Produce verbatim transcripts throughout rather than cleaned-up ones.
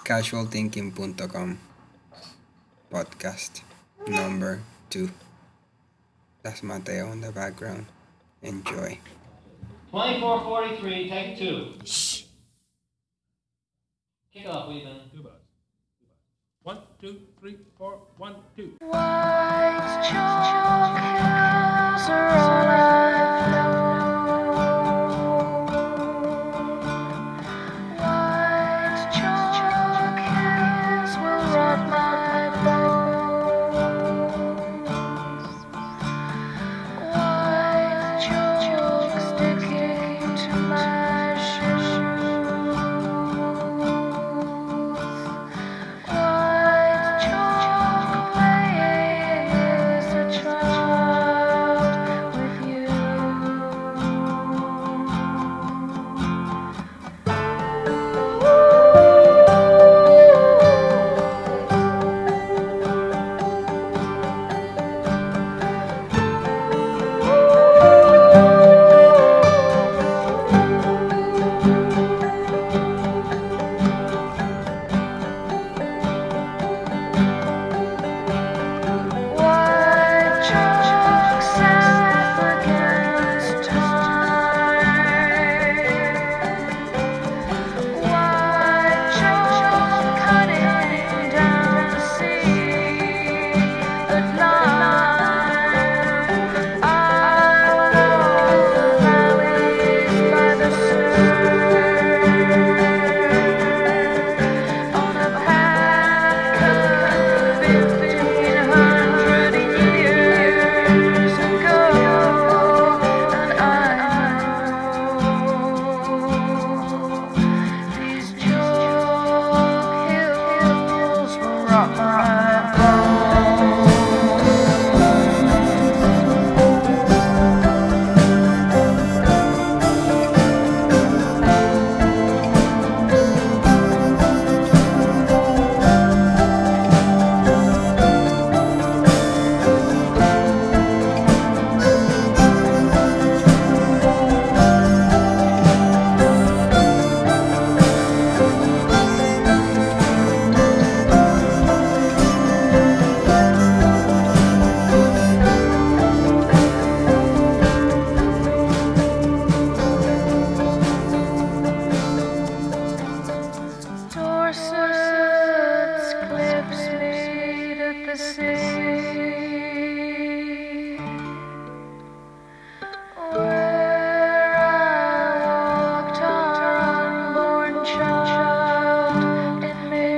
casual thinking dot com podcast number two. That's Mateo in the background. Enjoy. twenty-four forty-three, take two. Shh. Kick it off, Weedman. Two bucks. One, two, three, four, one, two. White chalk hills are all I've known. White chalk hills will rot my bones. White chalk sticking to my shoes. White chalk playing as a child with you. White chalk south against time. White chalk cutting down the sea. At night, I walk the valleys by the surf. On a path of fifteen hundred years ago, and I know these chalk hills will rot my bones. Dorset's cliffs meet at the sea, where I walked our unborn child in me.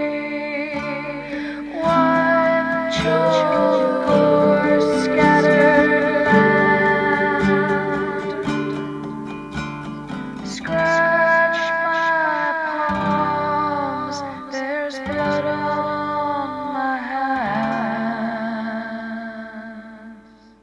White chalk o'er scattered land, scratch my palms, there's blood on my hands.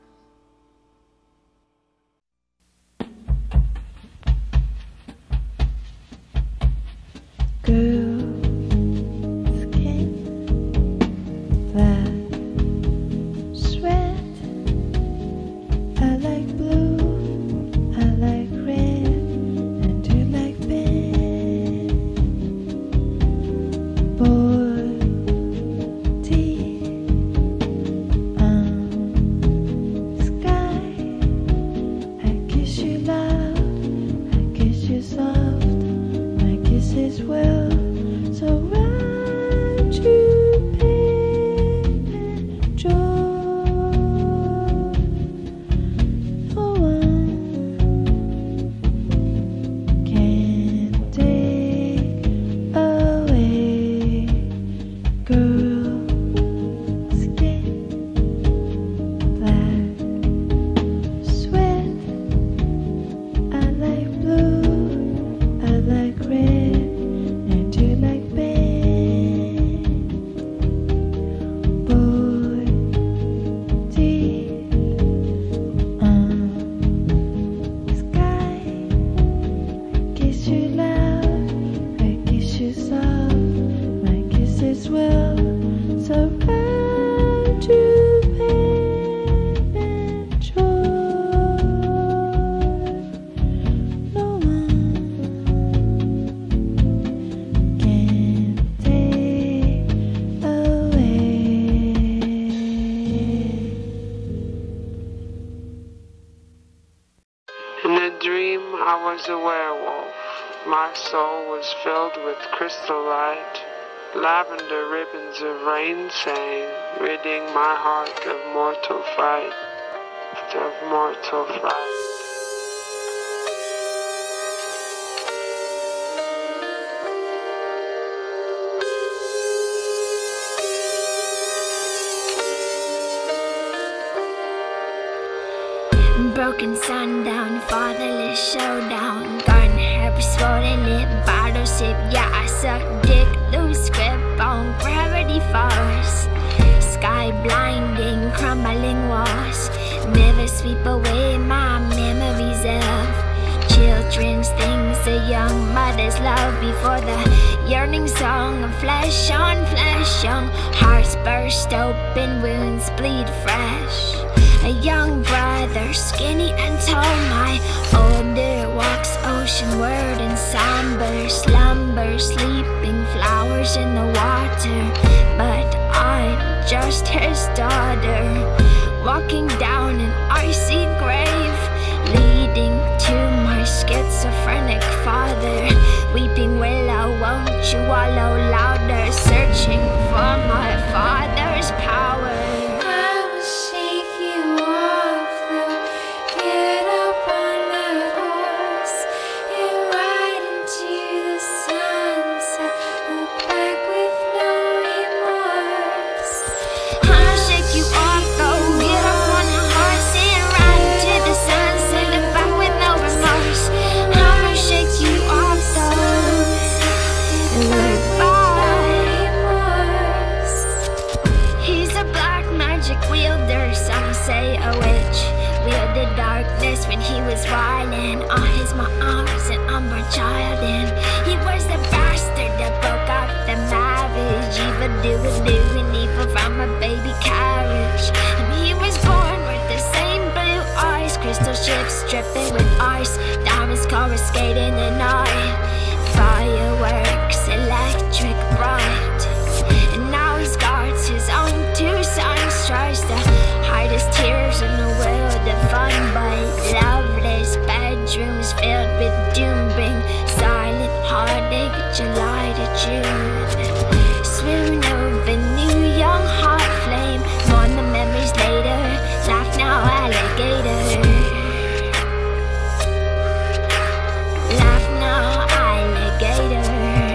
Girl, skin, black, sweat. I like blue, I like red, and you like pink. Boy, teeth on sky. I kiss you loud, I kiss you soft. My kisses will surround you, pain and joy. No one can take away, girl, skin, black, sweat. I like blue, I like red, dream, I was a werewolf. My soul was filled with crystal light. Lavender ribbons of rain sang, ridding my heart of mortal fright, of mortal fright. Broken sundown, fatherless showdown. Garden herb swollen lip, bottle sip. Yeah, I suck dick, loose grip on gravity force. Sky blinding, crumbling walls. Never sweep away my memories of children's things, a young mother's love before the yearning song of flesh on flesh. Young hearts burst open, wounds bleed fresh. A young brother, skinny and tall, my older walks oceanward in somber slumber, sleeping flowers in the water. But I'm just his daughter, walking down an icy grave, leading to my schizophrenic father. Weeping willow, won't you wallow louder, searching for my father's power. Say a witch wielded darkness when he was wildin' on his arms, an umber child, and he was the bastard that broke up the marriage. Evil doing, doing evil from a baby carriage, and he was born with the same blue eyes, crystal ships dripping with ice, diamonds coruscating the night, fireworks, electric bright. And now he's got his own two sons, tries to hide his tears in the world of fun, but loveless bedrooms filled with doom bring silent heartache, July to June. Swoon over new young heart flame, mourn the memories later, laugh now alligator. Laugh now alligator.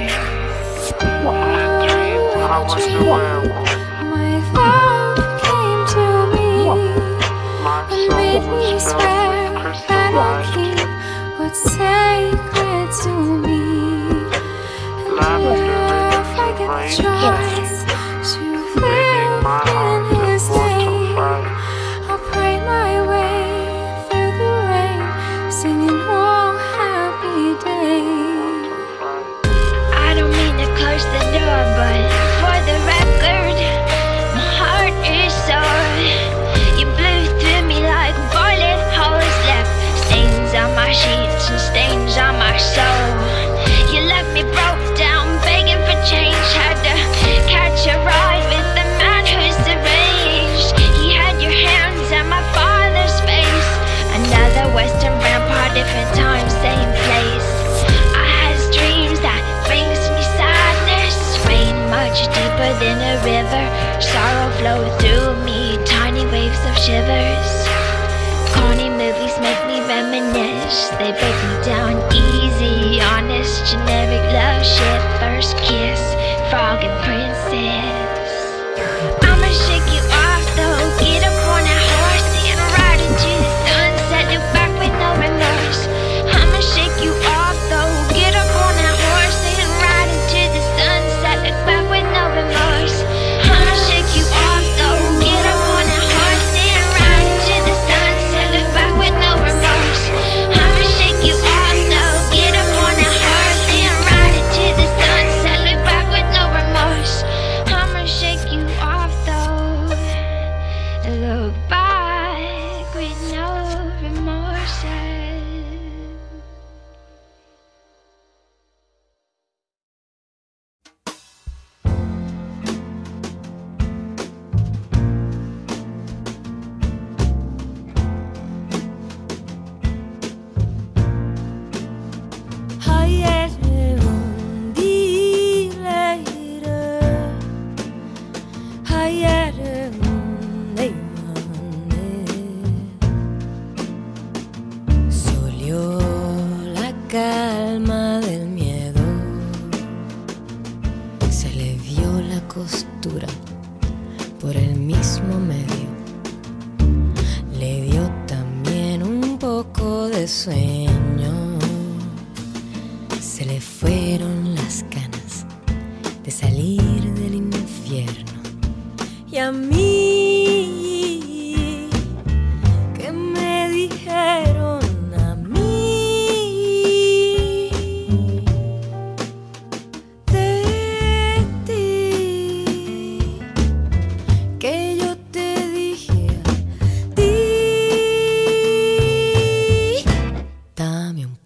I dreamed I was a werewolf. My love came to me and made me swear that I'll keep what's sacred to me. And if I get the choice to live in his name, I'll pray my way through the rain, singing oh happy day. I don't mean to close the door, but for the record, my heart is sore. You blew through me like bullet holes, left stains on my sheets and stains on my soul. You left me broke down, begging for change. Had to catch a ride with the man who's deranged. He had your hands and my father's face. Another western vampire, different time, same place. I had dreams that brings me sadness. Rain much deeper than a river, sorrow flowed through me, tiny waves of shivers. Corny movies make me reminisce, they break me down easy, honest, generic love shit. First kiss, frog and princess. I'ma shake you off though, get up on that horse and ride into the sunset, look back with no remorse. I'ma shake you off though, get up on that horse and ride into the sunset, look back with no remorse. I'ma shake you off though, get up on that horse and ride into the sunset, look back with no remorse. I'ma shake you off though, get up on that horse and ride into the sunset, look back with no remorse. I'ma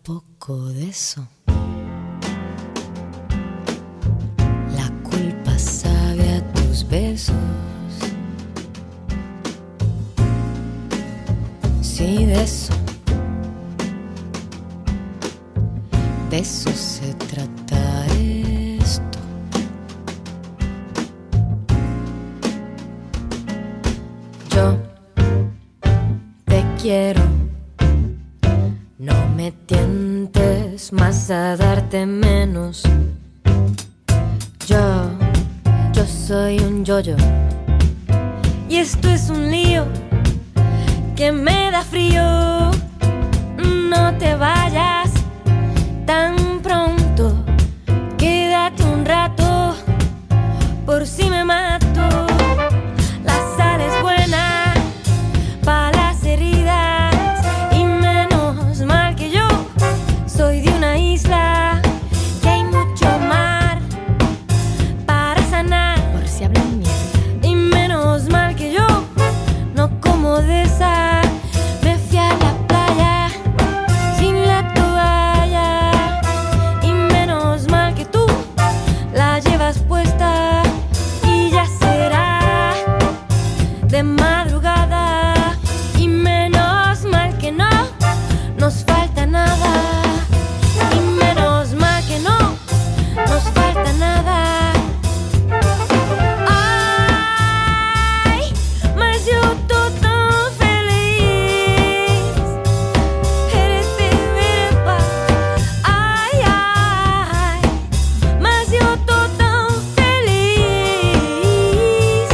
poco de eso. La culpa sabe a tus besos. Sí, de eso. De eso se trata esto. Yo te quiero. No me tientes más a darte menos. Yo, yo soy un yo-yo. Y esto es un lío que me da frío. No te vayas tan pronto. Quédate un rato por si me mato. La sal es buena para las heridas. Soy de una isla que hay mucho mar para sanar. Por si hablan mierda. Y menos mal que yo no como de esa. Me fui a la playa sin la toalla. Y menos mal que tú la llevas puesta. Y ya será de madrugada. Y menos mal que no nos falta nada. Nos falta nada. Ai, mas eu tô tão feliz. Ai, ai, mas eu tô tão feliz.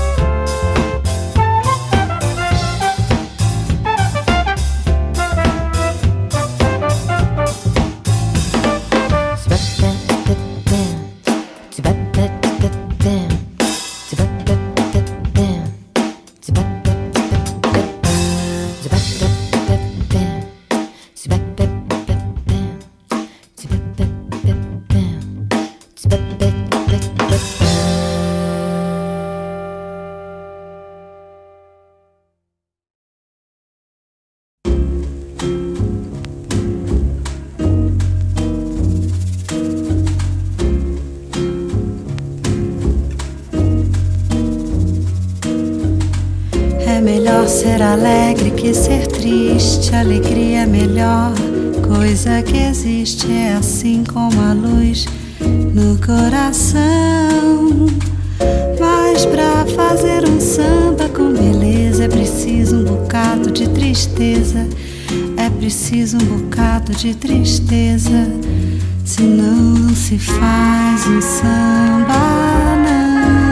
Ser alegre que ser triste, alegria é melhor coisa que existe, é assim como a luz no coração. Mas pra fazer um samba com beleza é preciso um bocado de tristeza, é preciso um bocado de tristeza, senão não se faz um samba, não.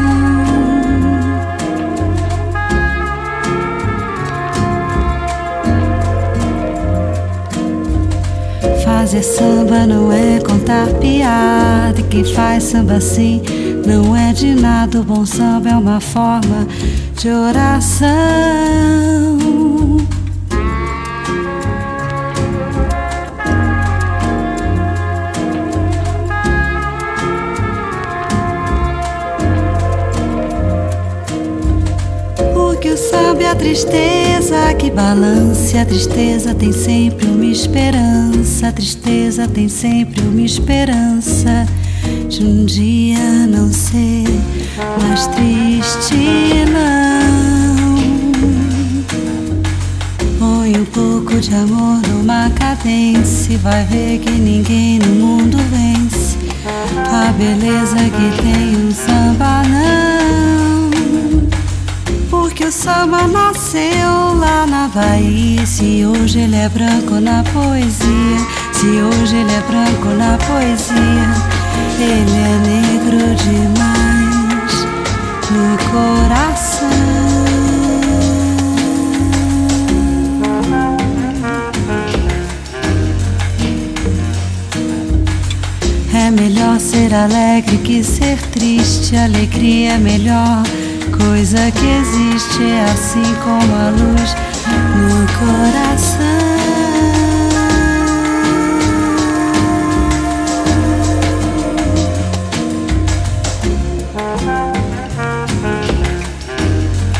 Fazer samba não é contar piada, e quem faz samba assim não é de nada. O bom samba é uma forma de oração. Porque o samba é a tristeza que balança, a tristeza tem sempre uma esperança, a tristeza tem sempre uma esperança de um dia não ser mais triste, não. Põe um pouco de amor numa cadência e vai ver que ninguém no mundo vence a beleza que tem um samba, não. Porque o samba nasceu lá na Bahia. Se hoje ele é branco na poesia, se hoje ele é branco na poesia, ele é negro demais no coração. É melhor ser alegre que ser triste, alegria é melhor coisa que existe, é assim como a luz no coração.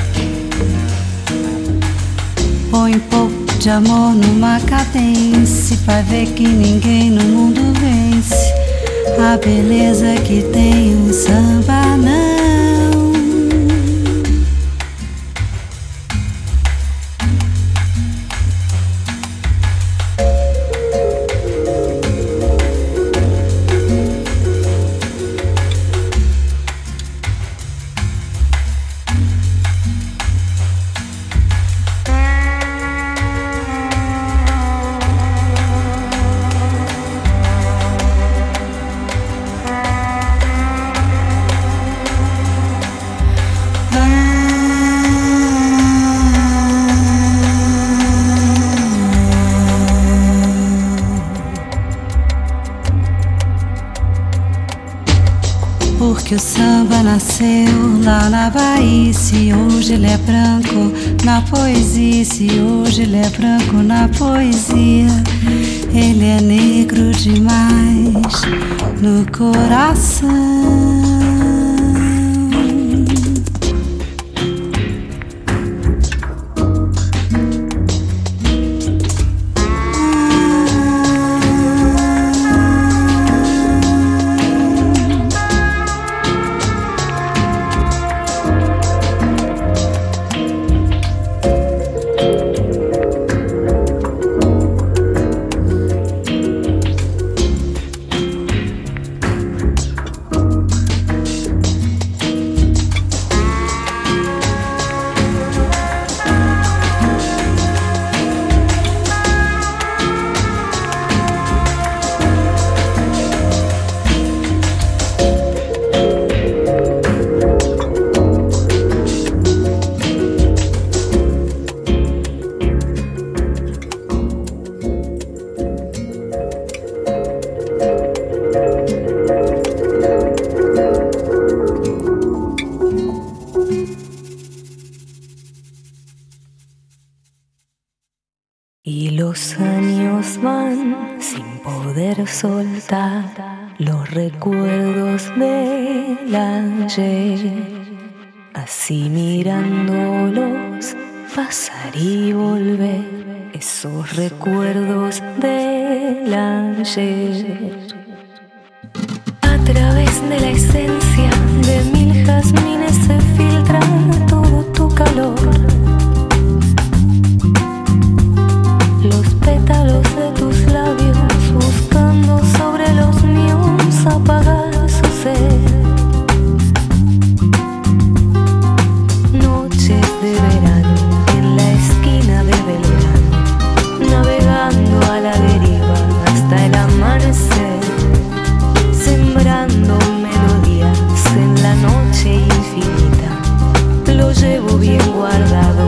Põe um pouco de amor numa cadência vence, vai ver que ninguém no mundo vence a beleza que tem o samba, não. Porque o samba nasceu lá na Bahia. Se hoje ele é branco na poesia, se hoje ele é branco na poesia, ele é negro demais no coração. Y los años van sin poder soltar los recuerdos del ayer, así mirándolos pasar y volver, esos recuerdos del ayer. A través de la esencia de mil jazmines se filtra todo tu calor. Los pétalos de tus labios buscando sobre los míos apagar su sed. Noches de verano en la esquina de Belgrano, navegando a la deriva hasta el amanecer, sembrando melodías en la noche infinita. Lo llevo bien guardado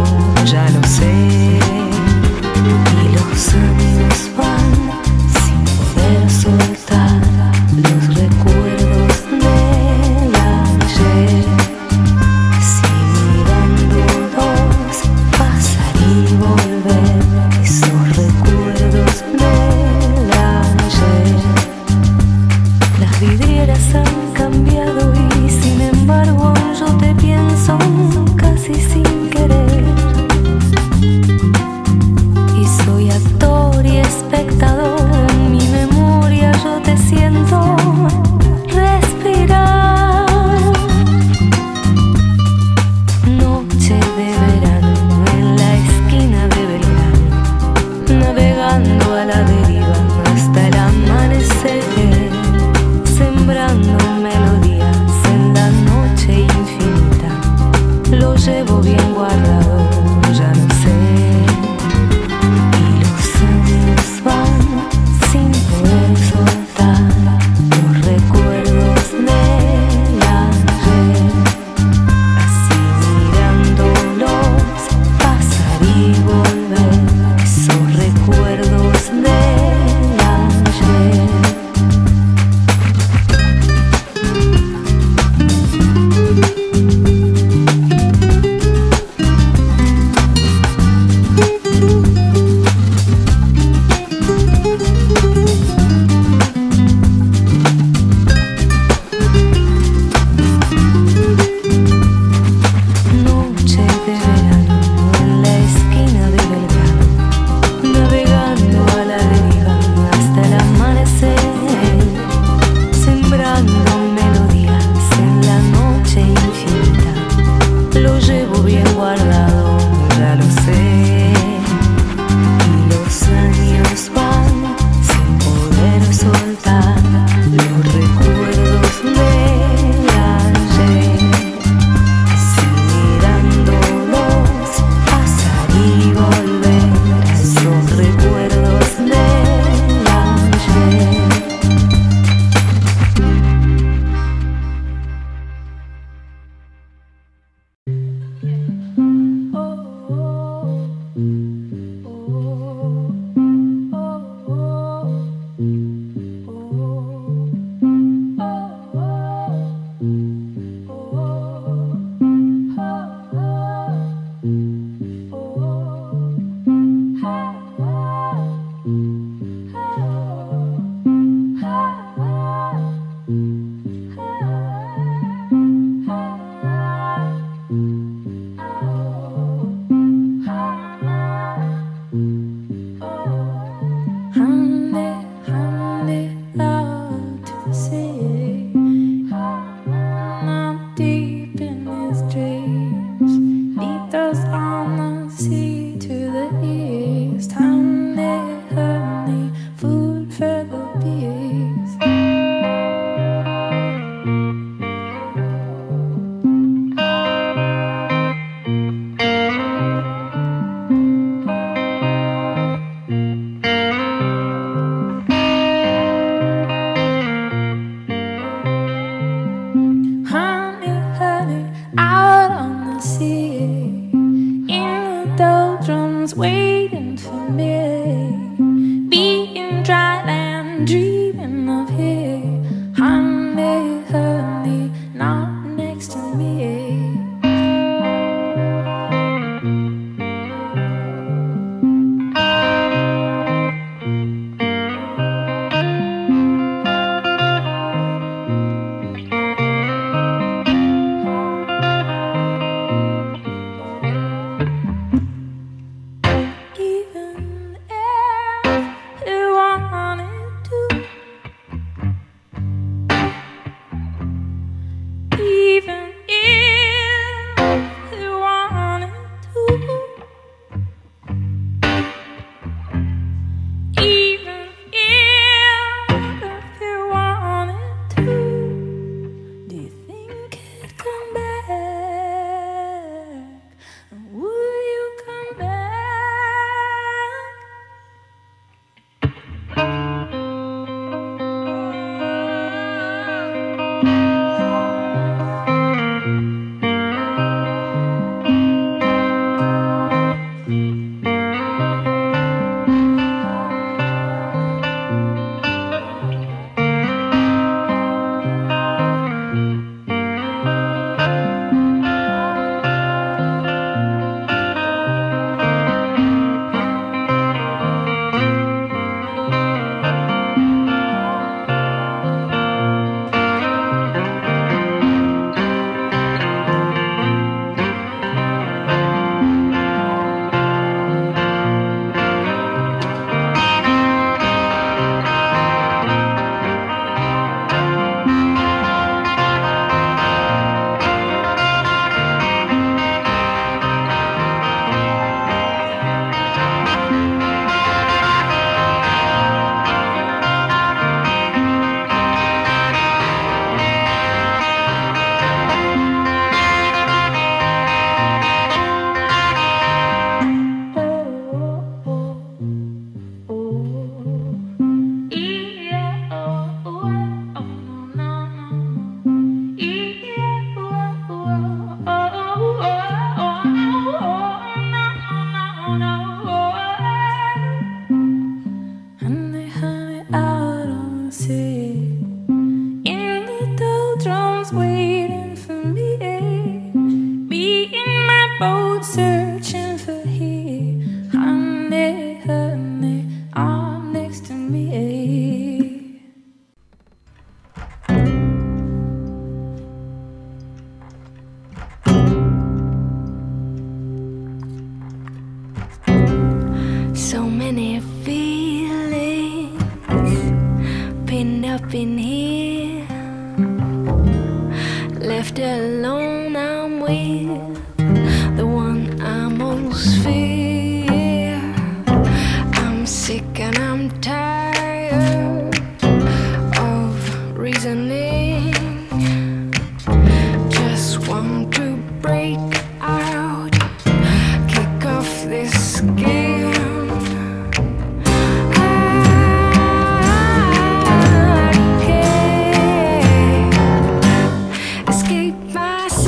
Escape myself.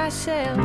myself.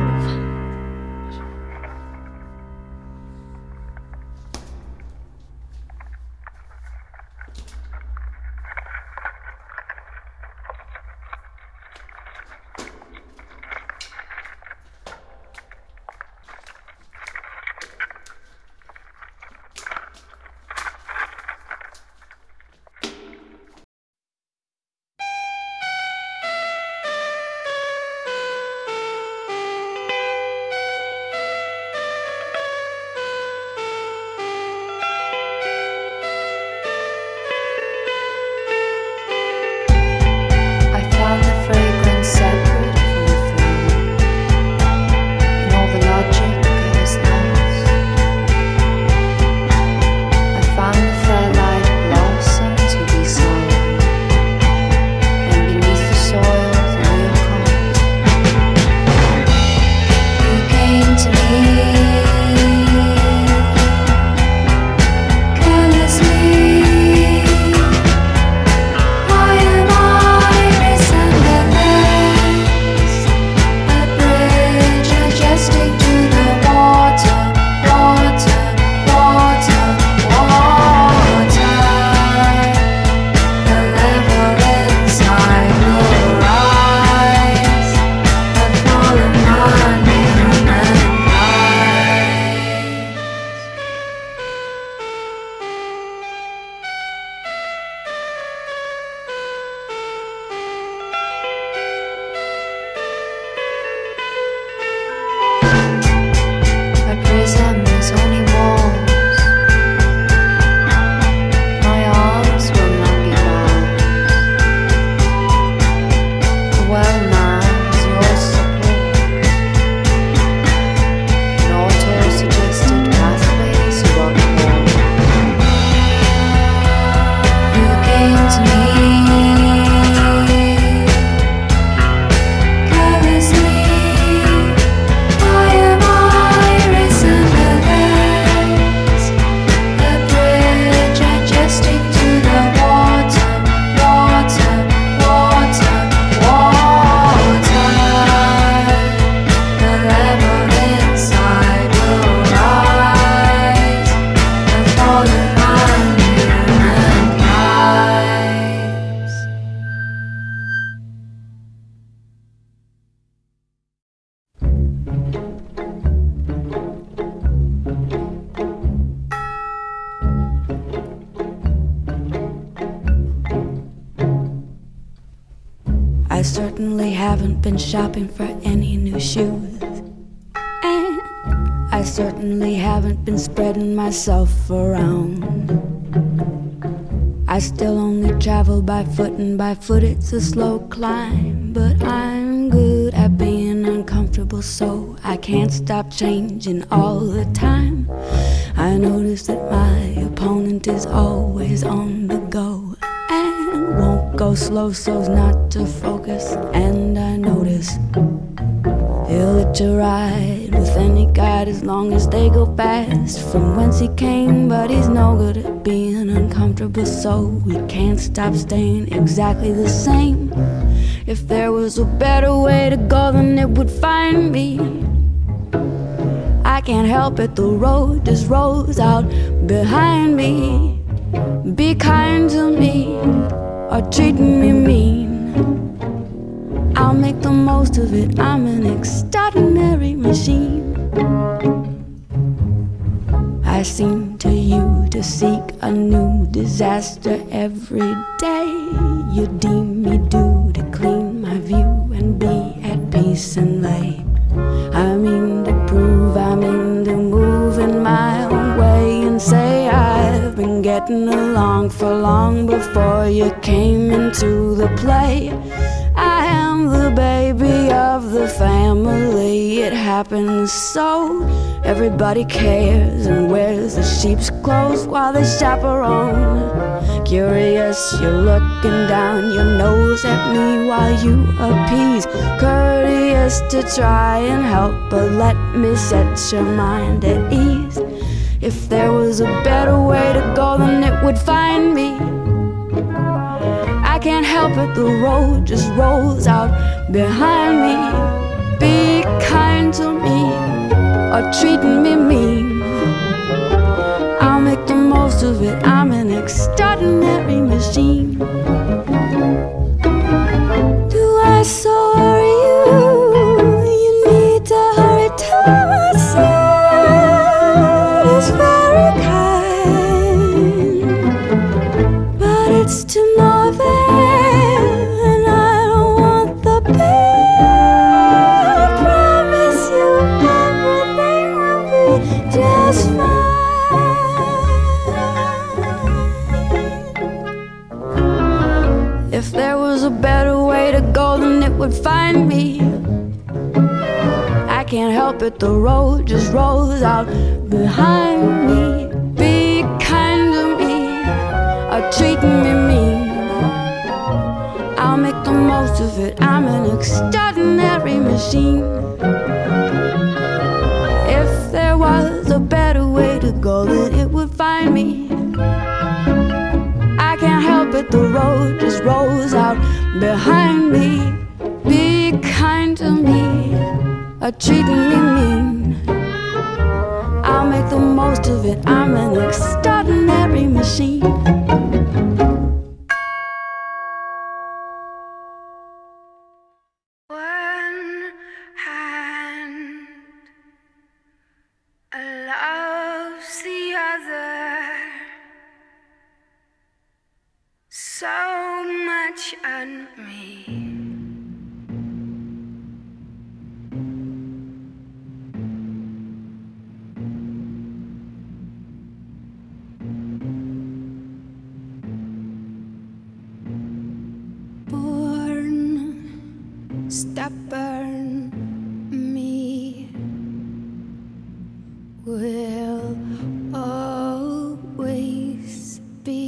I certainly haven't been shopping for any new shoes, and I certainly haven't been spreading myself around. I still only travel by foot, and by foot it's a slow climb, but I'm good at being uncomfortable, so I can't stop changing all the time. I notice that my opponent is always on the go and won't go slow so's not to focus. And I notice he'll let you ride with any guide as long as they go fast from whence he came, but he's no good at being uncomfortable, so we can't stop staying exactly the same. If there was a better way to go, then it would find me. I can't help it, the road just rolls out behind me. Be kind to me or treating me mean, I'll make the most of it. I'm an extraordinary machine. I seem to you to seek a new disaster every day. You deem me due to clean my view and be at peace and lay. I mean to prove I'm in to move in my own way and say I've been getting along for long before you came into the play. I am the baby of the family, it happens so. Everybody cares and wears the sheep's clothes while they chaperone. Curious, you're looking down your nose at me while you appease. Courteous to try and help, but let me set your mind at ease. If there was a better way to go, then it would find me. I can't help it, the road just rolls out behind me. Be kind to me or treating me mean. I'll make the most of it. I'm an extraordinary machine. Do I so worry you? You need to hurry to my side. It's very kind, but it's to no avail, and I don't want the pain. I promise you everything will be just fine. If there was a better way to go, then it would find me. I can't help it, the road just rolls out behind me. Be kind to me or treating me mean. I'll make the most of it. I'm an extraordinary machine. If there was a better way to go, then it would find me. I can't help it, the road just rolls out behind me. Be kind to me or treating me mean. I'll make the most of it. I'm an extraordinary machine. One hand loves the other so much on me. Born stubborn me will always be.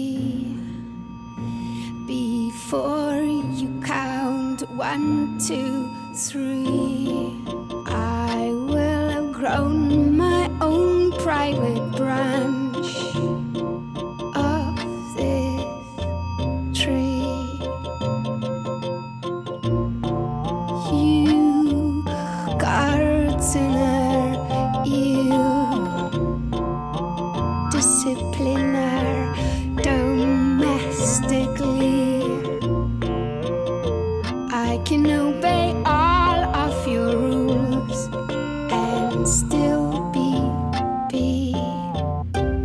Before you count one, two, three, I will have grown my own private branch of this tree. You gardener, you discipliner, domestically, I can obey all of your rules and still be, be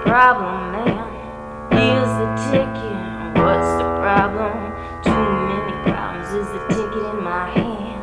problem, man? Here's the ticket. What's the problem? Too many problems. Is the ticket in my hand?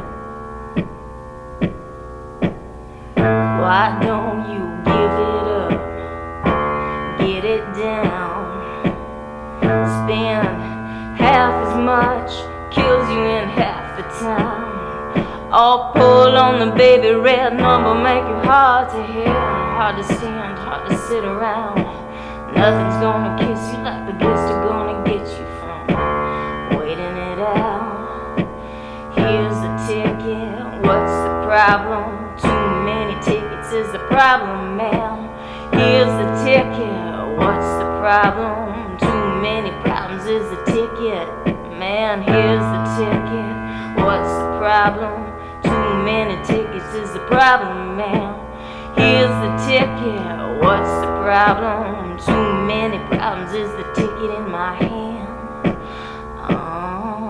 Why don't you give it up? Get it down. Spend half as much, kills you in half the time. All pull on the baby red number, make it hard to hear, hard to stand, hard to sit around. Nothing's gonna kiss you like the gifts are gonna get you from waiting it out. Here's the ticket. What's the problem? Too many tickets is the problem, man. Here's the ticket. What's the problem? Too many problems is the ticket, man. Here's the ticket. What's the problem? Too many tickets is the problem, man. Here's the ticket. What's the problem? Too many problems is the ticket in my hand. Oh,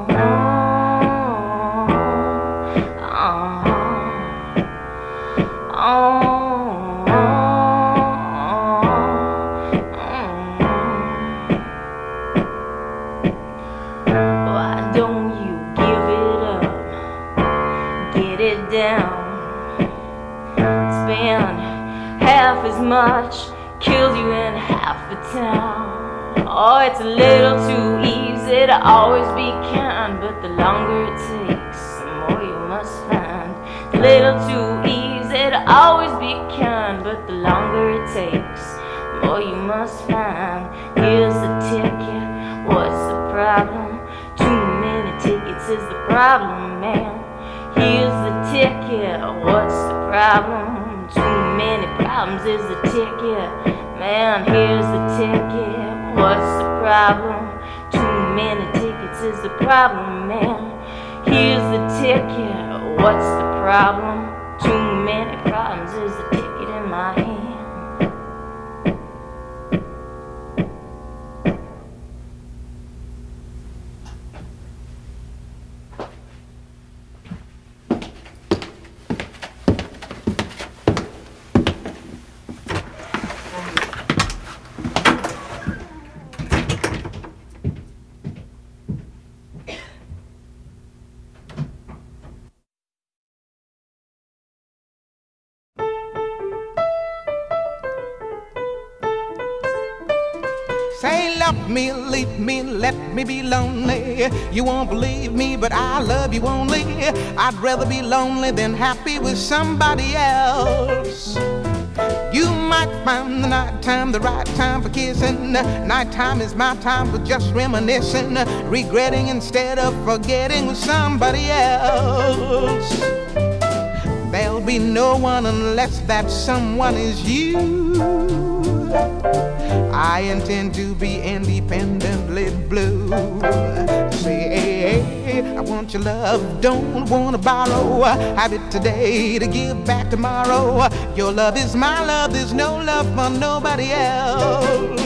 oh, oh, Why don't you give it up? Get it down. Spend half as much, kills you in half the town. Oh, it's a little too easy to always be kind, but the longer it takes, the more you must find. A little too easy to always be kind, but the longer it takes, the more you must find. Here's the ticket. What's the problem? Too many tickets is the problem, man. Here's the ticket. What's the problem? Too many problems is the ticket, man. Here's the ticket. What's the problem? Too many tickets is the problem, man. Here's the ticket. What's the problem? Too many problems is the ticket in my hand. Say love me, leave me, let me be lonely. You won't believe me, but I love you only. I'd rather be lonely than happy with somebody else. You might find the nighttime the right time for kissing. Nighttime is my time for just reminiscing, regretting instead of forgetting with somebody else. There'll be no one unless that someone is you. I intend to be independently blue. Say, I want your love, don't wanna borrow. Have it today to give back tomorrow. Your love is my love, there's no love for nobody else.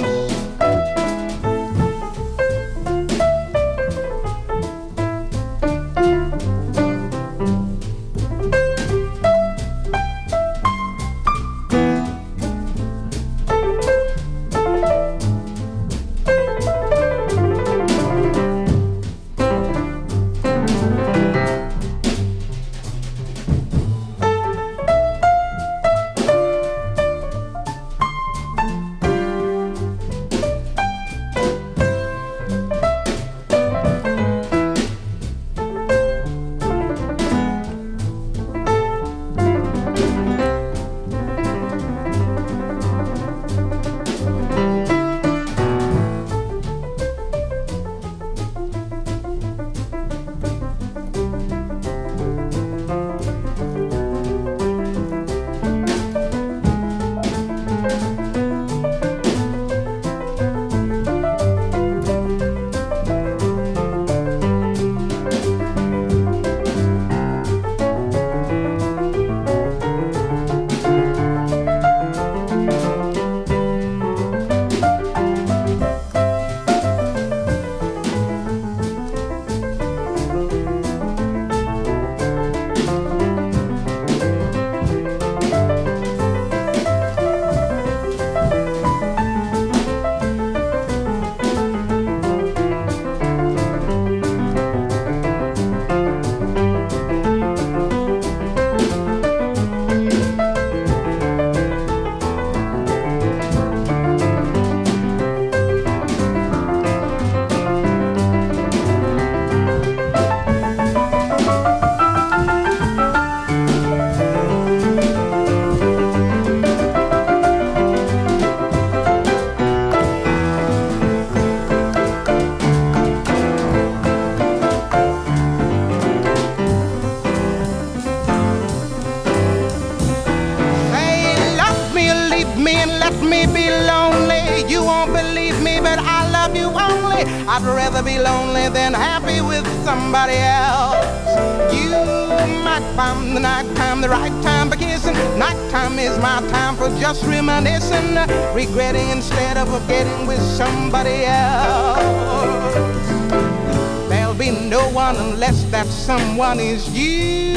and let me be lonely. You won't believe me, but I love you only. I'd rather be lonely than happy with somebody else. You might find the nighttime the right time for kissing. Nighttime is my time for just reminiscing, regretting instead of forgetting with somebody else. There'll be no one unless that someone is you.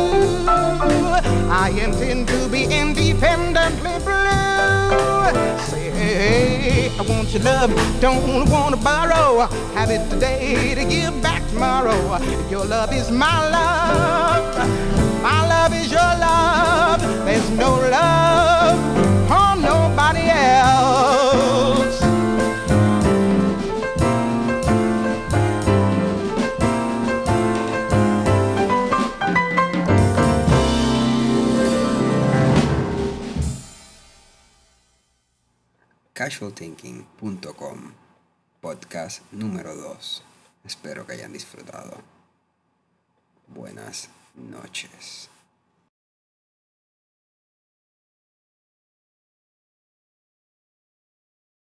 I intend to be independently blue. Say, hey, I want your love, don't want to borrow. Have it today to give back tomorrow. Your love is my love, my love is your love. There's no love for nobody else. casual thinking punto com, podcast número dos. Espero que hayan disfrutado. Buenas noches.